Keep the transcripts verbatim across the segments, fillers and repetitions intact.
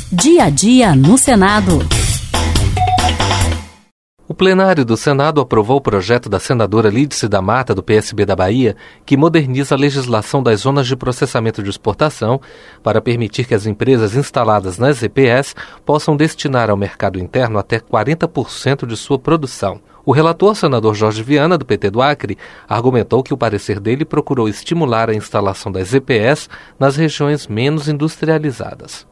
Dia a dia no Senado. O plenário do Senado aprovou o projeto da senadora Lídice da Mata, do P S B da Bahia, que moderniza a legislação das zonas de processamento de exportação para permitir que as empresas instaladas nas Z P S possam destinar ao mercado interno até quarenta por cento de sua produção. O relator, senador Jorge Viana, do P T do Acre, argumentou que o parecer dele procurou estimular a instalação das Z P S nas regiões menos industrializadas.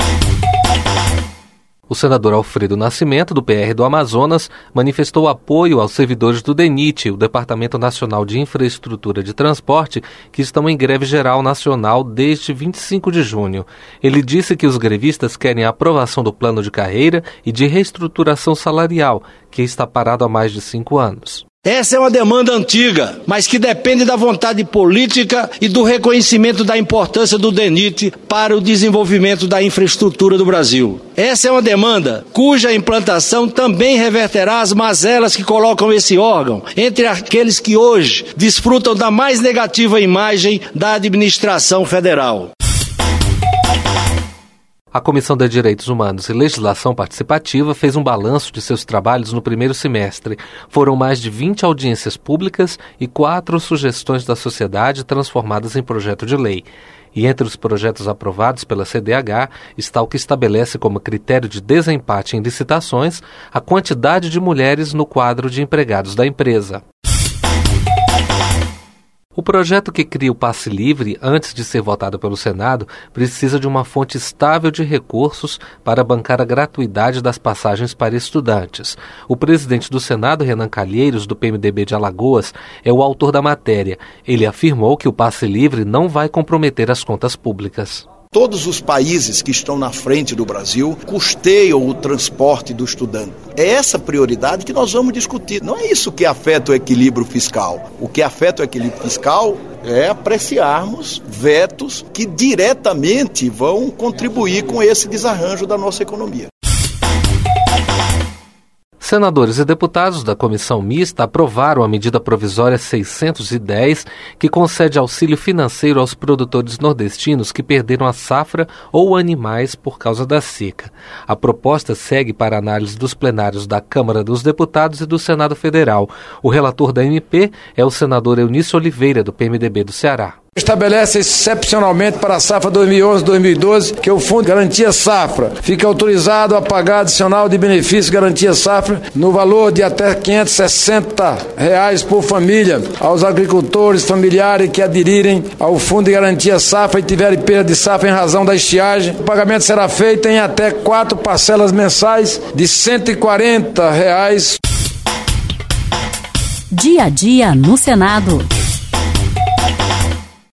O senador Alfredo Nascimento, do P R do Amazonas, manifestou apoio aos servidores do DENIT, o Departamento Nacional de Infraestrutura de Transporte, que estão em greve geral nacional desde vinte e cinco de junho. Ele disse que os grevistas querem a aprovação do plano de carreira e de reestruturação salarial, que está parado há mais de cinco anos. Essa é uma demanda antiga, mas que depende da vontade política e do reconhecimento da importância do DENIT para o desenvolvimento da infraestrutura do Brasil. Essa é uma demanda cuja implantação também reverterá as mazelas que colocam esse órgão entre aqueles que hoje desfrutam da mais negativa imagem da administração federal. A Comissão de Direitos Humanos e Legislação Participativa fez um balanço de seus trabalhos no primeiro semestre. Foram mais de vinte audiências públicas e quatro sugestões da sociedade transformadas em projeto de lei. E entre os projetos aprovados pela C D H está o que estabelece como critério de desempate em licitações a quantidade de mulheres no quadro de empregados da empresa. O projeto que cria o passe livre, antes de ser votado pelo Senado, precisa de uma fonte estável de recursos para bancar a gratuidade das passagens para estudantes. O presidente do Senado, Renan Calheiros, do P M D B de Alagoas, é o autor da matéria. Ele afirmou que o passe livre não vai comprometer as contas públicas. Todos os países que estão na frente do Brasil custeiam o transporte do estudante. É essa prioridade que nós vamos discutir. Não é isso que afeta o equilíbrio fiscal. O que afeta o equilíbrio fiscal é apreciarmos vetos que diretamente vão contribuir com esse desarranjo da nossa economia. Senadores e deputados da comissão mista aprovaram a medida provisória seiscentos e dez, que concede auxílio financeiro aos produtores nordestinos que perderam a safra ou animais por causa da seca. A proposta segue para análise dos plenários da Câmara dos Deputados e do Senado Federal. O relator da M P é o senador Eunício Oliveira, do P M D B do Ceará. Estabelece excepcionalmente para a safra dois mil e onze a dois mil e doze que o Fundo Garantia Safra fica autorizado a pagar adicional de benefício Garantia Safra no valor de até quinhentos e sessenta reais por família aos agricultores familiares que aderirem ao Fundo de Garantia Safra e tiverem perda de safra em razão da estiagem. O pagamento será feito em até quatro parcelas mensais de cento e quarenta reais. Dia a dia no Senado.